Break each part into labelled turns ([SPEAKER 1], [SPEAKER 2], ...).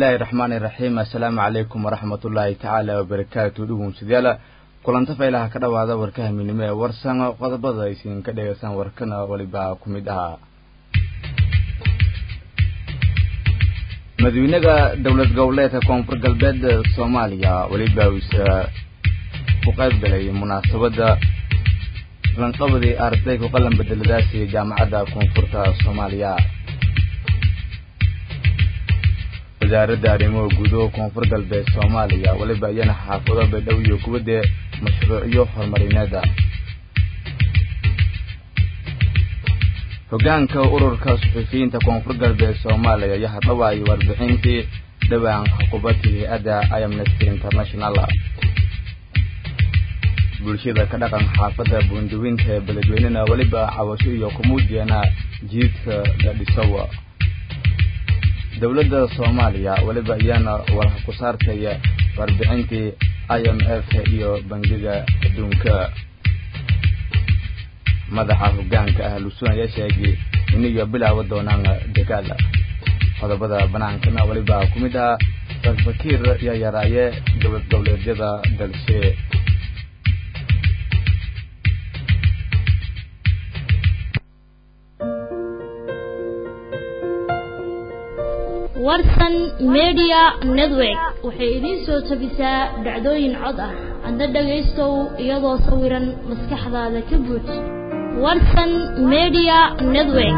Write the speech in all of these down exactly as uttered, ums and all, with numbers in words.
[SPEAKER 1] الله الرحمن الرحيم السلام عليكم ورحمة الله تعالى وبركاته دوم سديلا كلنت فيلها كذا وهذا وركه من ما ورسنا قد بدأ يسين كذا يسان وركنا ولبا كمدها مدينة دولة جولة كونفر قلبد الصومالية ولبا وس وقد بلي مناسبة لنقبض أرتيك وقلم بدل داسي جامعة كونفرتا الصومالية وزارة arrimo gudo koonfur galbeed Soomaaliya waliba ayana xaafado badhow iyo kuwada mashruuciyo horumarineed hogaanka ururka suxufiyiinta koonfur galbeed Soomaaliya ayaa dhawaay warbixintii dhawaan xukuumadii ada Amnesty International bulshada ka dhaqan xaafada Buundawinta ee beledweynaha waliba cawasho iyo kumuudiyana jiidka la dhisawa دولة الصومالية ولبا يانا ورح كسارتي واربعينتي اي ام اف iyo bangiga adduunka madaxa hogaanka ahlu sunna ayaa sheegay inay bilaaw doonaan dagaal qodobada banaankana waliba kumida fakir ya yaraaye dowlad dowladyada dalshe
[SPEAKER 2] warsan media network waxay idin soo tabisaa dhacdooyin cod ah adna dhageystow iyadoo sawiran maskaxdaada ka buux warsan media network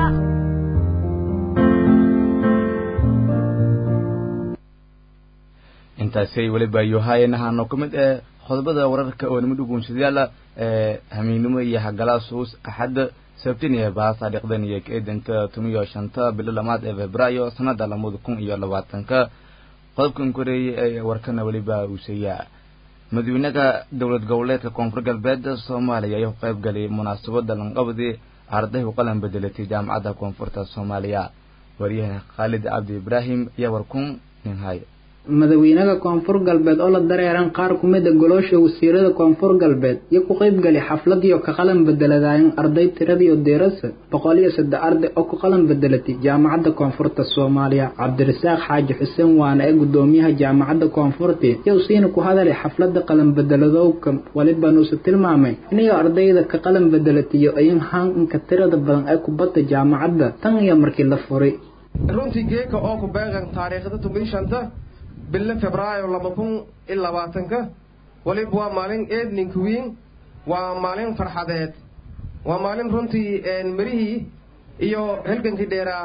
[SPEAKER 1] intaasay waliba yohaynaha kumid ee qodobada wararka oo nimid ugu sidaala ee hamiinimo iyo hagalaasuus axad sabtiniya baasa dhiqdan iyo keedanta tumiyo shanta bil lamaad ee Febraayo sanada laba kun iyo labaatanka qodobkan koreey ee warkana waliba uu sayaa madaxweynaha dowlad goboleedka koonfur galbeed Soomaaliya ayaa qayb galay munaasabada lanqabadii arday u qalan bedelatay jaamacadda koonfurta Soomaaliya wariyaha Khalid Abdi Ibrahim ayaa warkun ninhay
[SPEAKER 3] madaxweynaha koonfur galbeed oo la dareeran qaar kumid ah goloosha wasiirada koonfur galbeed iyo ku qayb galay xaflad iyo ka qalan bedeladaan arday tiradii oo deerasa boqol iyo saddex arday oo ku qalan bedelatay jaamacadda koonfurta Soomaaliya Cabdirasaaq Xaaji Xuseen waana ee gudoomiyaha jaamacadda koonfurta iyo siin ku hadalay xafladda qalan bedeladowka waliba noo tilmaamay inay ardayda ka qalan bedelatay ay han ka tirada badan ay ku batay jaamacadda tan iyo markii la furay
[SPEAKER 4] runtii geeka oo ku beegan taariikhda tumbishanta bil Febraayo laba kun iyo labaatanka waliba waa maalin eedninka weyn waa maalin farxadeed waa maalin runtii een marihii iyo halgankii dheeraa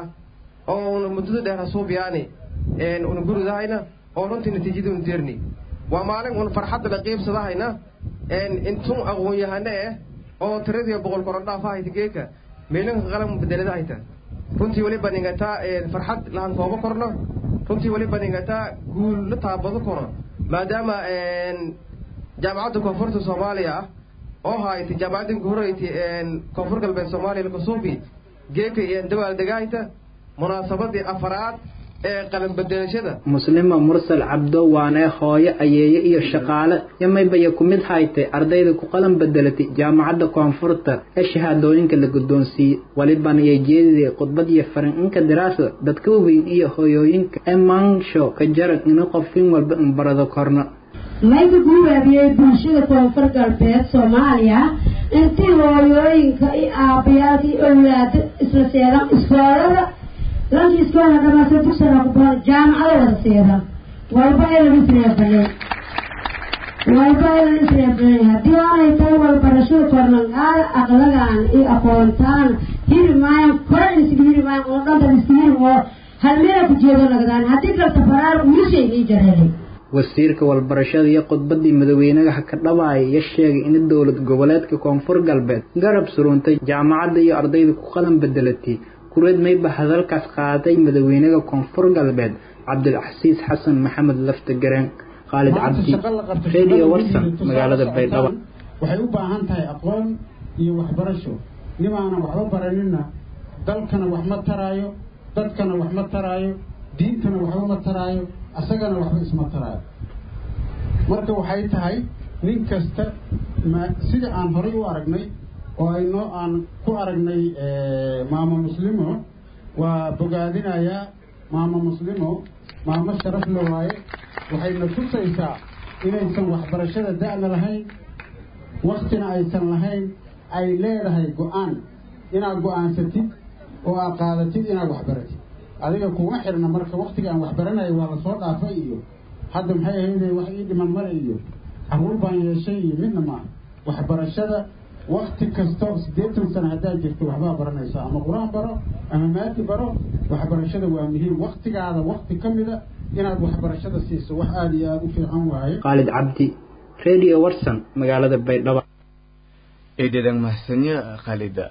[SPEAKER 4] oo muddo dheer soo biyaani een uu gurudayna oo runtii natiijadu deerni waa maalin uu farxad la qeybsadahayna een intuu aqoon yahane oo tiradii boqol koron dhaafay geeka meelan qalan bedeladayta runtii waliba ningata een farxad laan kooba korno runtii waliba ningata guul la taabado karo maadaama een jaamacadda koonfurta Soomaaliya oo hay'ad jaamacadda guureeyay een koonfur galbeed Soomaaliya ka soo bi geeka iyo dawaal dagaayta munaasabadii afraad ee qalan bedelashada
[SPEAKER 3] muslima mursal cabdo waana hooyo ayeeye iyo shaqaale yamayba ku mid haytay ardayda ku qalan bedelatay jaamacadda koonfurta ee shahaadooyinka la guddoonsiiyay waliba ay jeediyay khudbad iyo farinka daraasada dadka weyn iyo hooyooyinka ee maansho ka jaran in qofin walba in barado korna
[SPEAKER 5] maygu guuriyay bulshada koonfur galbeed Soomaaliya intii hooyooyinka iyo aabayaalkii awlaad isla seedan iskoolada لكن إسكان كما سبسنا قبل جامعة ورسيرة والباقي الإسرائيلي والباقي الإسرائيلي ديوانا يتوى البرشوت ورنقال أغلق عن إيه أقوانتان هيري مايا كل نسيب هيري مايا ونقضى نسيب هل ميرا تجيبون لقدان هاتيك السفرار ويشي يجرهلي
[SPEAKER 3] wasiirka walbarashada iyo qodbadii madaxweynaha ka dhawaay iyo sheegay in dawlad goboleedka koonfur galbeed garab suruntay jaamacadda iyo ardayda ku qalan bedelatay kureed may bahadalkaas qaaday madaxweynaha koonfur galbeed Cabdilcasiis Xasan Maxamed Laftagareen Khalid Abdi Radio Warsan magaalada Baydhabo
[SPEAKER 6] waxay u baahan tahay aqoon iyo waxbarasho nimaana waxba baranina dalkana wax ma taraayo dadkana wax ma taraayo diintana wax ma taraayo asagana wax isma taraayo marka waxay tahay nin kasta sida aan horay u aragnay oo ay noo aan ku aragnay maama muslimo waa bogaadinaya maama muslimo maamo sharaf la waaye waxayna tusaysaa inaysan waxbarashada da'na lahayn waktina aysan lahayn ay leedahay go-aan inaad go-aansatid oo aad qaadatid inaad waxbaratid adiga kuma xirna marka waktiga aan waxbaranayo waa la soo dhaafay iyo hadda maxay ahaydee wax ii dhiman male iyo caruur baan yeeshay iyo midna maaha waxbarashada wakti kasta siddeetan sano haddaad jirto waxbaa baranaysaa ama qur-aan baro ama maadi baro waxbarashada waa muhiim waktigaada wakti ka mida inaad waxbarashada siiso wax aada iyo aada u fiican waaye
[SPEAKER 3] khaalid cabdi radio warsan magaalada baydhabo
[SPEAKER 1] eedeedan mahadsanyo khaalida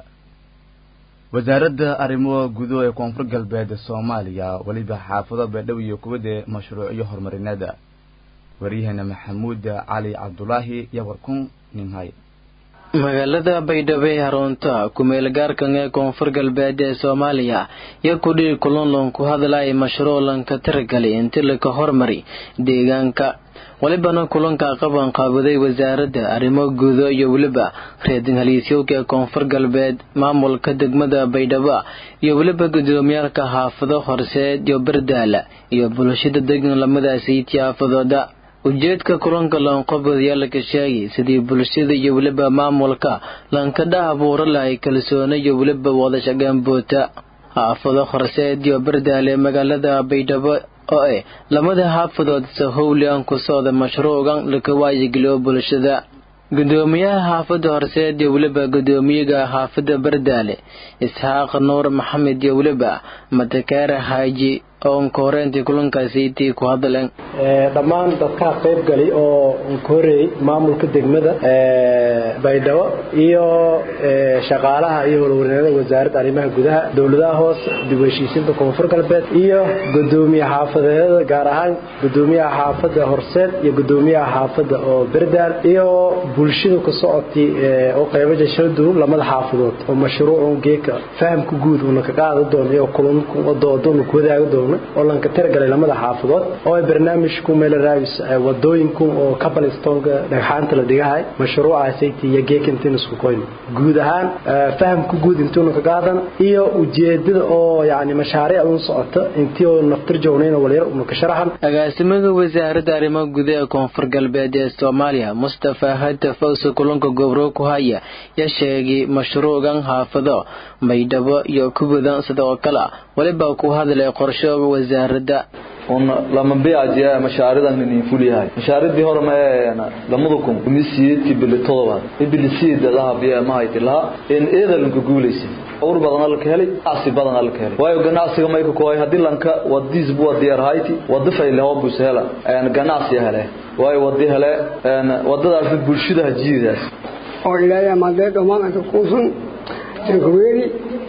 [SPEAKER 1] wasaaradda arrimo gudo ee koonfur galbeed Soomaaliya waliba xaafado baydhabo iyo kubada mashruucyo horumarineed wariyahana Maxamuud Cali Cabdullaahi yawarkun ninhay
[SPEAKER 7] magaalada baydhabo ee Harunta kumeel gaarkan ee koonfur galbeed ee Soomaaliya iyo kudii kulon ku hadlay mashruucanka tirgali inta la ka hormari deegaanka walibana kulanka qaban qaabaday wasaaradda arrimo gudo iyo waliba reedin haliisyowga koonfur galbeed maamulka degmada baydhabo iyo waliba gudoomiyaalka xaafado horseed iyo bardaala iyo bulshada degan lamadaasi tiyaafadooda ujeedka kulanka loonqabadaya la sheegay sidii bulshada iyo waliba maamulka lankada abuuro lahay kalsooni iyo waliba wada shaqeyn boota xaafado horseed iyo bardaala magaalada baydhabo oo eh lamada xaafadood sahowliyan ku soo mashruucan la ka waayigeliyo bulshada gudoomiyaha xaafada horseed iyo waliba gudoomiyaha xaafada bardaale Isxaaq Nuur Maxamed iyo waliba Matakaara Haaji oo kooreentii kulankaasi tii ku hadleen
[SPEAKER 8] ee dhamaan dadka qayb gali oo koorey maamulka degmada ee baydhabo iyo shaqaalaha iyo walwalnada wasaaradda arrimaha gudaha dawladaha hoos dibashiisinta koonfur galbeed iyo gudoomiyaha xaafadeeda gaar ahaan gudoomiyaha xaafada horseed iyo gudoomiyaha xaafada oo bardaal iyo bulshada ku socotay oo qaybaha shaqadu lamada xaafadood oo mashruucan geeka fahamka guud oo ka qaado doonayo kulanku wadoodo ku wadaago doono oo lanka tirgalay lamada xaafadood oo barnaamijku meel raabis wadooyinku oo Kabalistonga dhagxaanta la dhigahay mashruucaasi iyo geekintin isku qoyn guud ahaan fahamku guud intuu ka qaadan iyo ujeedada oo yaani mashaariic uu socoto intii oo naftir joogneena waliir uu ka sharaxan
[SPEAKER 7] agaasimaha wasaaradda arrimaha gudaha koonfur galbeed ee Soomaaliya Mustafa Hata Fawsa kulanka gobro ku haya ya sheegay mashruucan xaafado baydhabo iyo kubada sidoo kale waliba ku hadlay qorshe wasaaradda
[SPEAKER 9] on lama biyaajia mashaaridan in fuliyahay mashaaridii hore ma lamadukum misiidki bilitoba ibilisiida lahabiya ma haytila in eedalanka guuleysay awr badan la keenay asi badan la keenay waayo ganacsiga ma ku koy hadii lanka wadiis buu diyaar hayti wadafay leh oo busela aan ganacsi hele waayo wadii hele aan wadadaas bulshada jiidaas
[SPEAKER 10] oo ilaahay maadada maanta kuusan tankuweeri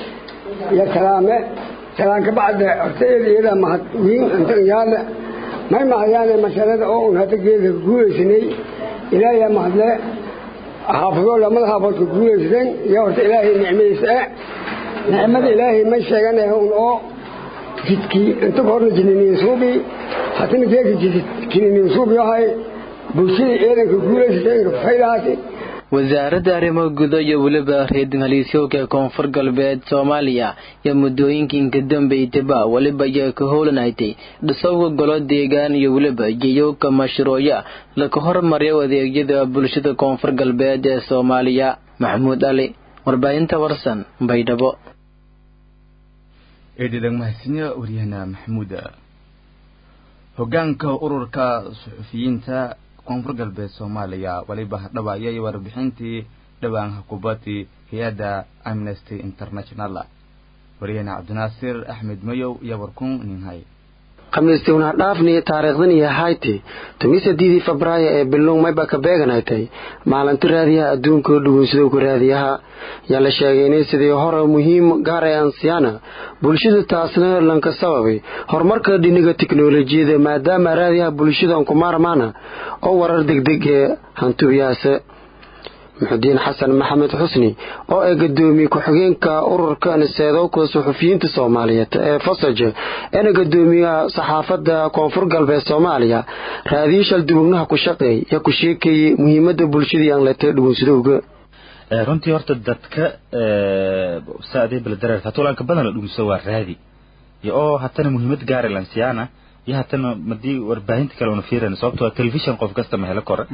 [SPEAKER 10] ya kalaame كلام كبعد أرتيل إلى ما وين أنت يالا ما ما يالا مسألة أو هذا جيل كقول سني إلى يا مهلا حافظوا لما حافظ كقول سن يا أرت إلهي نعمة ساء نعمة إلهي ما شجعنا هون أو جدكي أنت بقولنا جنيني صوبي حتى نجيك جنيني صوبي هاي بوشي إلى كقول سن فيلاتي
[SPEAKER 7] wasaaradda arrimaha gudaha iyo waliba reedin haliisyowga koonfur galbeed Soomaaliya iyo muddooyinkii ka dambeeyay waliba ay ka howlanaaytay dhisowga golo deegaan iyo waliba jiyowga mashruuca la ka hormariyo adeegyada bulshada koonfur galbeed ee Soomaaliya Maxamuud Ali warbaahinta warsan baydhabo
[SPEAKER 1] eedeedan mahadsanyo wariyahana Maxamuud hogaanka ururka suxufiyiinta koonfur galbeed Soomaaliya waliba dhawaayay warbixintii dhawaan hukuumadii hay'adda Amnesty International wariyana Cabdinaasir Axmed Mayow iyo warkun ninhay
[SPEAKER 11] khamiistii una dhaafni taariikhdan iyo hayti toban Febraayo ee bilowg mayba ka beeganaytay maalinta raadiyaha adduunka oo dhugunsado ku raadiyaha yaa la sheegay inay sidii hore muhiim gaar ah ansiyana bulshada taasna lanka sababay horumarka dhinaca tiknoolajiyada maadaama raadiyaha bulshada ku maarmaana oo warar degdeg ah hantubiyaasa محدين حسن محمد حسني oo ay gadoomiye ku xigeenka ururka naseedo ku suxufiyiinta Soomaaliyeed ee Fasaje ee gadoomiyaha saxaafadda koonfur galbeed Soomaaliya raadiishal dubnaha ku shaqeey ya ku sheekay muhiimada bulshada aan la taadhuunsadowga
[SPEAKER 12] ee runtii horta dadka ee saadii bal dareerta toolanka badan la dhuguso waa raadi iyo oo hatana muhiimad gaar ah lansiyana iyo hatana madii warbaahinta kale oo fiirana sababtoo television qof kasta ma helo kor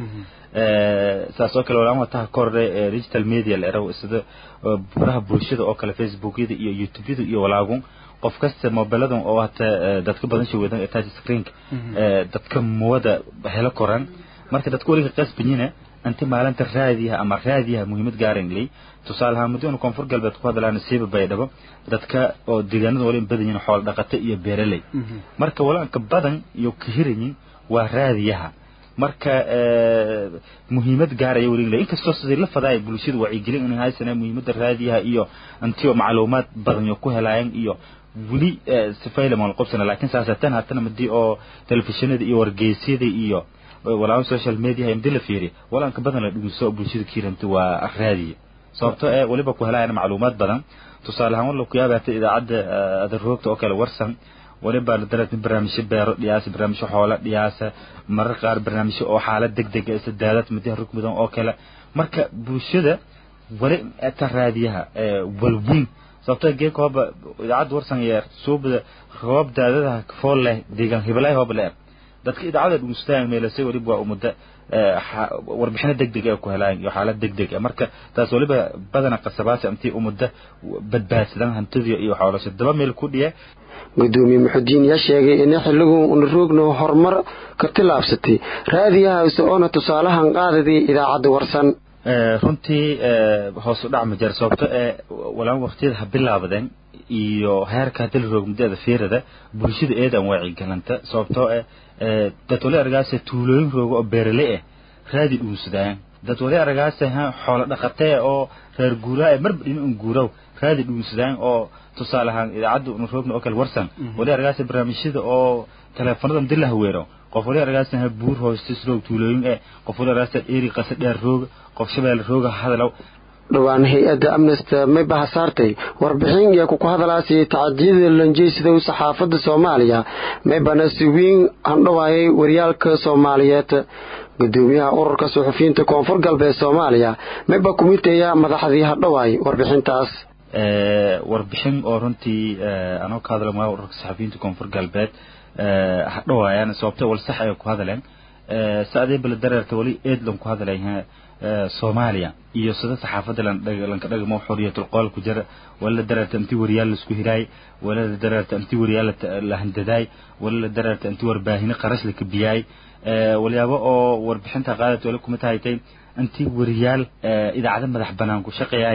[SPEAKER 12] ee saasoo kale walaal wata kor digital media la eraw sida baraha bulshada oo kale Facebook-yada iyo YouTube-yada iyo walaagun qof kasta mobiladan oo hata dadka badan shawaadan touch screen ee dadka mooda helo koran marka dadku waliga qasbinina anti maalinta raadiyaha ama raadiyaha muhiimad gaarin leh tusaalaha muddo koonfur galbeed ku hadlaan siiba baydhabo dadka oo deegaanada wali badan yihiin xoolo dhaqato iyo beeraley marka walaanka badan iyo ka hirin waa raadiyaha marka muhiimad gaaraya waliga inkastoo sidii la faday bulshadu wacyi gelin in haysan muhiimada raadiyaha iyo antiyo macluumaad badan oo ku helayaan iyo wali sifayla ma qabsana laakiin saasatan hatana madii oo telefishinada iyo wargeysyada iyo walaal social media ay midla fiiri walaanka badan la dhuuso bulshada kiiranta waa raadiyo sababtoo ee waliba ku helayaan macluumaad badan tusaalahan wala ku yaabata idaacada adarroogta oo kale warsan waliba la dareed barnaamijyo beero dhiyaas barnaamijyo xoolo dhiyaas marar qaar barnaamijyo oo xaalad degdeg ah isdaadad midda rugmadan oo kale marka bulshada wali ta raadiyaha walwin sababtoo geek hooba idaacada warsan yeer suubada roob daadada fool leh deegaan hibalay hooba leh dadka idaacada dhuustaan meelasay waliba waa umada warbixino degdeg ah ku helaan iyo xaalad degdeg ah marka taas waliba badana qasabaas amtii umada badbaadsan hantidii iyo xoolaha daba meel ku dhiye
[SPEAKER 11] gudoomiye Muxudiin yaa sheegay in xilligu uu roogno horumar ka tilaabsatay raadiyaha oo tusaalahan qaadadii idaacada warsan
[SPEAKER 12] ee runtii hoos u dhac ma jar sababtoo ee walaan waqtiyada bilaabadeen iyo heerka dil roog mudada fiirada bulshada eedan wacyi galanta sababtoo ee dadwale argaas tuulooyin roog oo beeraley ah raadi dhuusadaan dadwale argaas xoolo dhaqatay oo reer guuraa marba in guuraw raadi dhuusadaan oo tusaalahan idaacadu uu roogno oo kale warsan wali argaas barnaamijyada oo telefoonada dillaha weero qof wali argaas buur hoostis roog tuulooyin ee qof wali argaas eeri qasad dheer roog qof shabeel roog hadalow
[SPEAKER 11] dhawaan hay'adda Amnesty may bahasaartay warbixin iyo ku hadalaasay tacadiyada lanjeysida saxaafadda Soomaaliya may banasi weyn aan dhawaayay wariyalka Soomaaliyeed gudoomiyaha ururka suxufiyiinta koonfur galbeed Soomaaliya may ba kumiteeya madaxdii hadhawaay warbixintaas
[SPEAKER 12] ee warbixin oo runtii anoo ka hadalay ururka suxufiyiinta koonfur galbeed ee hadhawaayaan sababtoo wal sax ay ku hadaleen ee saadii bal dareerta wali eedlan ku hadalayaa Soomaaliya iyo sida saxaafadda lan dhaganka dhagmo xoriyatul qowl ku jira wala dareerta intii wariyal isku hiray wala dareerta intii wariyal la handaday wala dareerta intii warbaahin qarash la kabiyay ee waliyaabo oo warbixinta qaadad wala kuma taaytay intii wariyal idaacada madax banaan ku shaqeeyay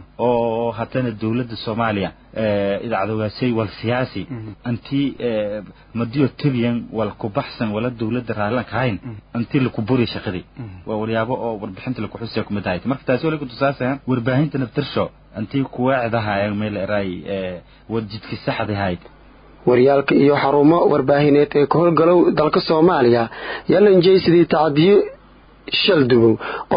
[SPEAKER 12] oo hatana dawladda Soomaaliya ee idaacadaasay wal siyaasi intii madiyo tabiyan wal ku baxsan wala dawladda raalan kayn intii la ku buri shaqadii waa waliyaabo oo warbixinta la ku xusay kuma taaytay marka taas wali ku tusaasan warbaahinta naftirsho intii ku waacdaha ay meel eray ee wajidka saxda ahayd
[SPEAKER 11] wariyalka iyo xarumo warbaahineed ee ka howlgalow dalka Soomaaliya yalan jeeysidii tacadiyo shaldubo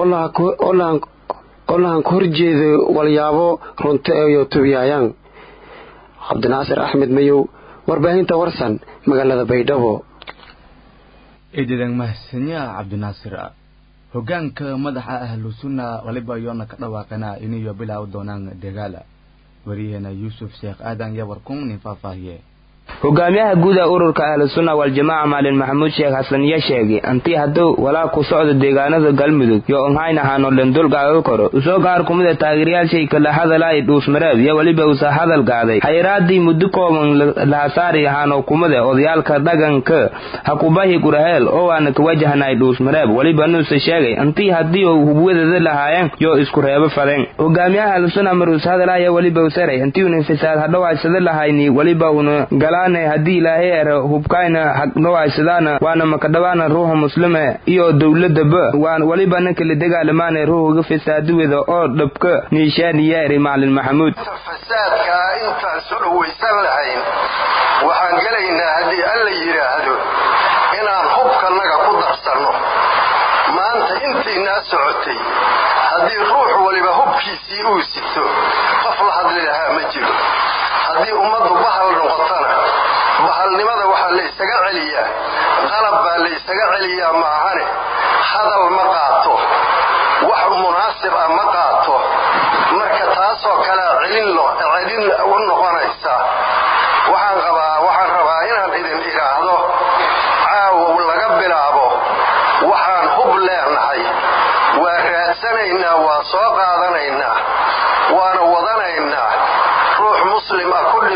[SPEAKER 11] olaan ku horjeedo walyaabo runta iyo tubiyayaan Cabdinaasir Axmed Mayow warbaahinta warsan magaalada Baydhabo
[SPEAKER 1] eedadan mahsaniya Cabdinaasir hogaanka madaxa ahlu sunna waliba yoona ka dhawaaqana inuu bilaaw doonaan dagaala wariyana Yusuf Sheekh Aadan ya warkun nin faafaahiye
[SPEAKER 13] hogaamiyaha guud ee ururka ahlus sunna wal jamaa maalin maxamuud sheekh xasan ya sheegay antii haduu walaa ku socdo deegaanada galmudug iyo onhayna hano lendul gaado karo soo gaar kumida taageerayaashay kala hadalay dhuusmareed iyo waliba uu sa hadal gaaday hayraadii muddo kooban la saari hano kumida odayaalka dhaganka hakubahi gurahel oo aan ka wajahanay dhuusmareed waliba nuu sheegay antii hadii uu hubwadada lahaayeen yo isku reebo fadeen hogaamiyaha ahlus sunna maruu hadalay waliba uu saray antii uu infisaad hadawaa sida lahayni waliba uu galana hadii ilaahay ero hubkayna hagnoaysadana waana makadawana ruuxa muslime iyo dawladaba waan waliba ninka la dagaalamaanay ruuxa fisaadwada oo dhabka niishaan yeeri maalin maxamuud
[SPEAKER 14] fasaadka inta soo weysan lahayn waxaan galaynaa hadii alla yiraahdo inaan hubkanaga ku darsano maanta intiina socotay hadii ruux waliba hubkiisii uu sito qof la hadli lahaa ma jiro hadii ummadu bahal noqotana bahalnimada waxa la isaga celiyaa qalab baa la isaga celiyaa ma ahane hadal ma qaato wax munaasib ah ma qaato marka taasoo kale celin loo celin u noqonaysa waxaan qabaa waxaan rabaa inaan idin iraahdo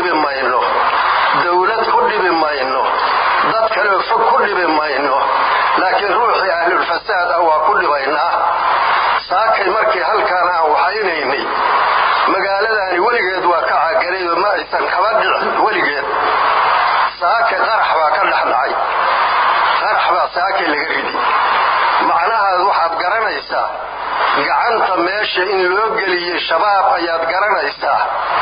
[SPEAKER 14] dhibi mayno dawlad ku dhibi mayno dad kale fog ku dhibi mayno laakiin ruuxii ahlulfasaad ah waa ku dhibaynaa saakay markii halkaan aan waxaynaynay magaaladaani weligeed waa ka caagalay oo ma aysan kaba dhicin weligeed saakay qarax baa ka dhexdhacay qarax baa saakay laga ridi macnahaad waxaad garanaysaa gacanta meesha in loo geliyey shabaab ayaad garanaysaa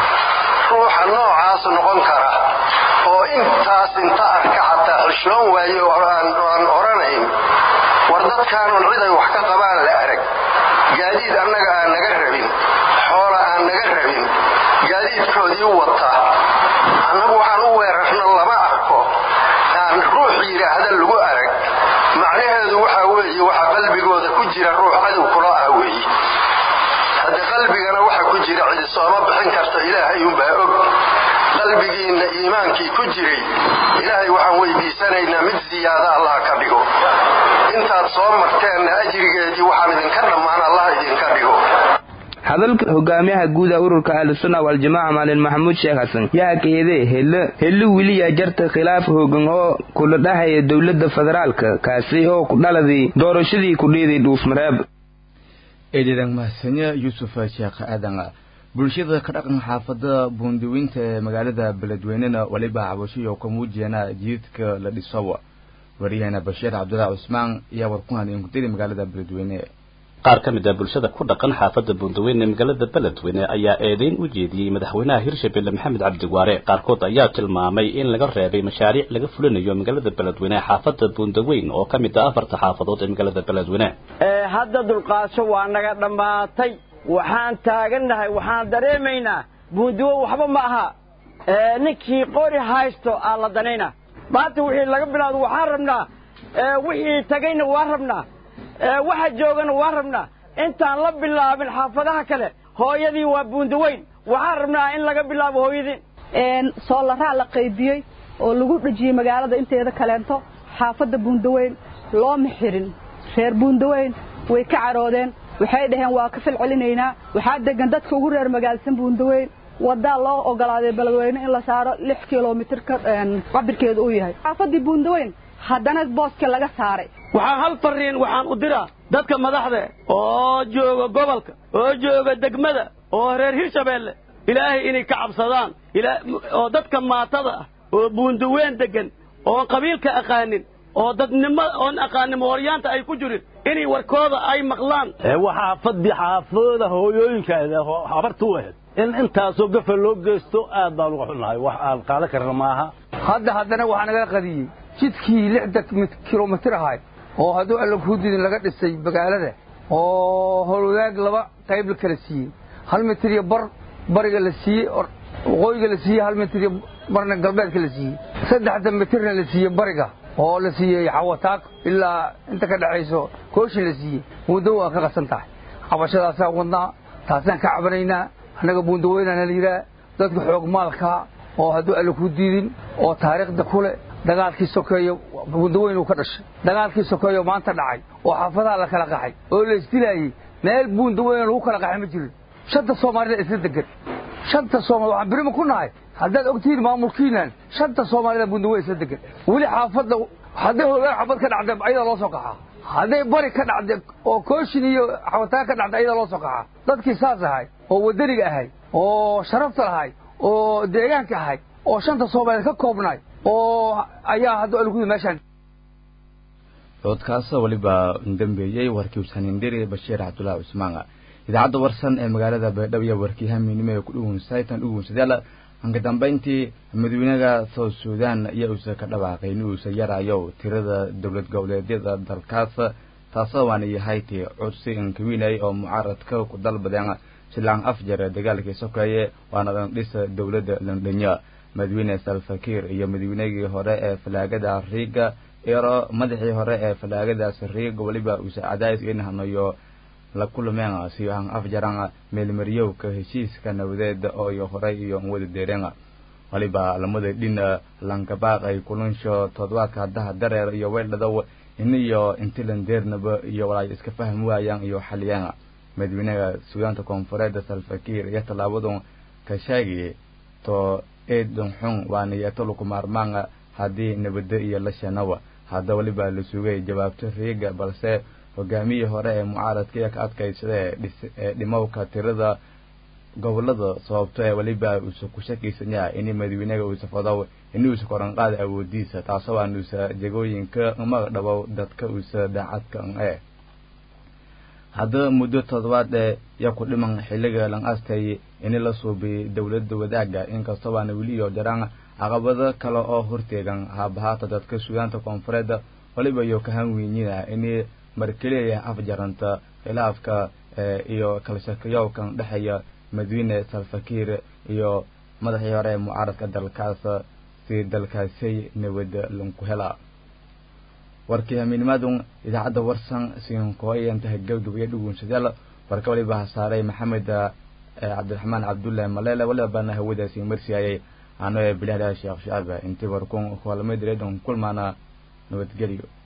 [SPEAKER 14] ruuxa noocaas noqon kara oo intaas inta arka xataa xishoon waaye oo aan oranayn war dadkaanun cid ay wax ka qabaan la arag gaadiid annaga aan naga rabin xoola aan naga rabin gaadiidkoodii wata annagu waxaan u weerarno lama arko aan ruux yidhaahda lagu arag macnaheedu waxaa weeye waxa qalbigooda ku jira ruux cadow kula ah weeye hadda qalbigana waxa ku jira cidi sooma bixin karta ilaahay unbaa og qalbigiinna iimaankii ku jiray ilaahay waxaan weydiisanaynaa mid ziyaada allah ka dhigo intaad soo marteenna ajrigeedii waxaan idinka dhammaan allah idinka dhigo
[SPEAKER 13] hadalka hogaamiyaha guud ee ururka ahlusunna wal jamaa maalin maxamuud sheekh xasan yaa keede hele hele wili ya jarta khilaaf hoogan oo kula dhahay dawladda federaalka kaasi oo ku dhaladii doorashadii ku dheeday dhuusmareeb
[SPEAKER 1] eedan mahsanya Yusuf Sheekh Aadan bulshada ka dhaqan xaafada buundiweynta ee magaalada Beledweynena waliba cabashiyo ku muujiyana jiidka la dhisawa wariyana Bashiir Cabdullaahi Usmaan iyo warkuhan in ku diray magaalada Beledweyne
[SPEAKER 15] qaar ka mid ah bulshada ku dhaqan xaafada buundiweyn ee magaalada Beledweyne ayaa eedeyn u jeediyay madaxweynaha Hirshabelle Maxamed Cabdi Waare qaarkood ayaa tilmaamay in laga reebay mashaariic laga fulinayo magaalada Beledweyne xaafada buundiweyn oo ka mid ah afarta xaafadood ee magaalada Beledweyne
[SPEAKER 16] ee hadda dulqaasho waa naga dhamaatay waxaan taaganahay waxaan dareemaynaa buundiweyn waxba ma aha ee ninkii qori haysto aan la danayna maanta wixii laga bilaado waxaan rabnaa ee wixii tagayna waa rabnaa waxa joogana waa rabnaa intaan la bilaabin xaafadaha kale hooyadii waa buundiweyn waxaan rabnaa in laga bilaabo hooyadii
[SPEAKER 17] een soolaraa la qaybiyey oo lagu dhajiyay magaalada inteeda kaleento xaafada buundiweyn looma xirin reer buundiweyn way ka caroodeen waxay dhaheen waa ka falcelinaynaa waxaa degan dadka ugu reer magaalsan buundiweyn wada loo ogolaaday Beledweyne in la saaro lix kiiloomitir ka cabirkeedu uu yahay xaafadii buundiweyn haddana booska laga saaray
[SPEAKER 16] waxaan hal fariin waxaan u diraa dadka madaxda oo jooga gobolka oo jooga degmada oo reer Hirshabelle ilaahay inay ka cabsadaan oo dadka maatada ah oo buundiweyn degan oo qabiilka aqaanin oo dadnimo oon aqaanin mooryaanta ay ku jirin inay warkooda ay maqlaan
[SPEAKER 18] waxaa fadhi xaafada hooyooyinkaada habartu wahed in intaasoo gafal loo geysto aad baan uga xunnahay wax aan qaadan karna maaha
[SPEAKER 19] hadda haddana waxaa naga qadiyey jidkii lixdan kiiloomitir ahayd oo hadduu alla ku didin laga dhisay magaalada oo howlwadaag laba qayb la kala siiyey hal mitir iyo bar bariga la siiyey waqooyiga la siiyey hal mitir iyo barna galbeedka la siiyey saddexda mitirna la siiyey bariga oo la siiyey xawataag ilaa inta ka dhaxayso kooshin la siiyey buundaweyn waa ka qasan tahay cabashadaasaan wadnaa taasaan ka cabanaynaa annaga buundaweynana la yidhaah dadka xoog maalka oo hadduu alla ku diidin oo taariikhda ku leh dagaalkii sokeeyo buundaweyn uu ka dhashay dagaalkii sokeeyo maanta dhacay oo xaafadaha la kala qaxay oo la isdilaayey meel buundaweyn lagu kala qaxay ma jirin shanta soomaalida isla degan shanta soomaali waxaan birima ku nahay haddaad ogtihiin maamulkiinan shanta soomaalida buundaweyn isla degan weli xaafadda hadday howlwadaag xabad ka dhacday ayadaa loo soo qaxaa hadday bari ka dhacday oo kooshin iyo xawataan ka dhacday ayadaa loo soo qaxaa dadkii saas ahay oo wadaniga ahay oo sharafta lahay oo deegaanka ahay oo shanta soomaalida ka koobnay oo ayaa hadda lagu meeshan
[SPEAKER 1] codkaas waliba dambeeyay warkii Usmanindiri Bashiir Cabdullaahi Usmaan idaacada warsan ee magaalada Beledweyne warkii hamiinimo ee ku dhuun saytan dhuun sidala anka dambeyntii madaxweynaha South Sudan iyo uu ka dhawaaqay inuu sayarayo tirada dawlad goboleedyada dalkaas taasoo waan yahay tii codsi in kawiinay oo mucaaradka ku dalbadeen silaan afjar dagaalkii sokeeye waana dhisa dawladda London madaxweyne Salva Kiir iyo madaxweynihii hore ee falaagada Riiga ero madaxii hore ee falaagada Riiga waliba uu saacadays in hanayo la kulmeen si aan afjaran meelmariyow ka heshiiska nabadeed oo iyo hore iyo wada deereena waliba lamada dhin lankabaaq ay kulunsho toddobaadka hadaha dareer iyo weeldada in iyo intilan deernaba iyo walaal iska faham waayaan iyo xaliyana madaxweynaha Suudaanta Koonfureed Salva Kiir iyo talaabadu ka sheegay to eedan xun waana yeeto lagu maarmaanga haddii nabadda iyo la shanawa hadda weliba la sugay jawaabta riiga balse hogaamiyii hore ee mucaaradka iyo ka adkaysada ee dhimowka tirada gobolada sababto ee weliba uusa ku shakaysan yahay in madaxweynaha uu safado inuusa koran qaad awoodiisa taasoo aanuusa jagooyinka uma dhawow dadka uusa daacadka ee hadda muddo toddobaad ee yaa ku dhiman xilliga lan astay in la suubiyo dowladda wadaaga inkastoo aan weli iyo jaraan caqabado kale oo horteegan haabahaata dadka suugaanta koonfureed waliba iyo ka hanweynina in markaleeya afjaranta khilaafka iyo kala shakiyowkan dhexeeya madaxweyne Salva Kiir iyo madaxii hore mucaaradka dalkaas si dalkaasi nabad lagu helaa warkii haminimadun idaacada warsan siin kooyanta gabdhaha dhugunsadaal warka waliba saaray Maxamed Cabdiraxmaan Cabdullaahi Maleele waliba bana hawadaasi marsiyay ano bilaada Sheekh Shaaba intii warkun kulmay direedon kulmaana nabadgeliyo